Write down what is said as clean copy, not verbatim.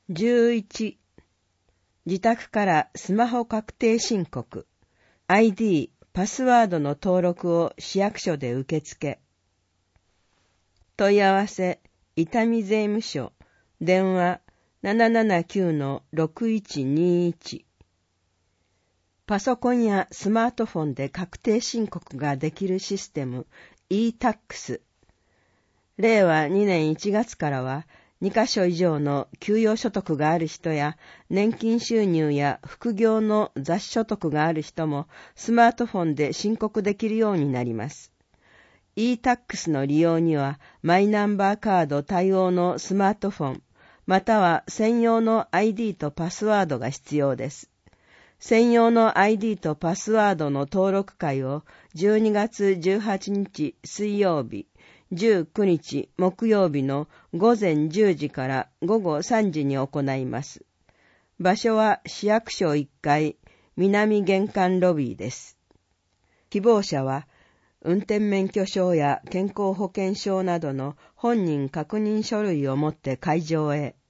11、自宅からスマホ確定申告、ID、パスワードの登録を市役所で受付。問い合わせ、伊丹税務署、電話 779-6121。パソコンやスマートフォンで確定申告ができるシステム e-tax。令和2年1月からは、2カ所以上の給与所得がある人や年金収入や副業の雑所得がある人もスマートフォンで申告できるようになります。e-tax の利用にはマイナンバーカード対応のスマートフォン、または専用の ID とパスワードが必要です。専用の ID とパスワードの登録会を12月18日水曜日、19日木曜日の午前10時から午後3時に行います。場所は市役所1階南玄関ロビーです。希望者は運転免許証や健康保険証などの本人確認書類を持って会場へ。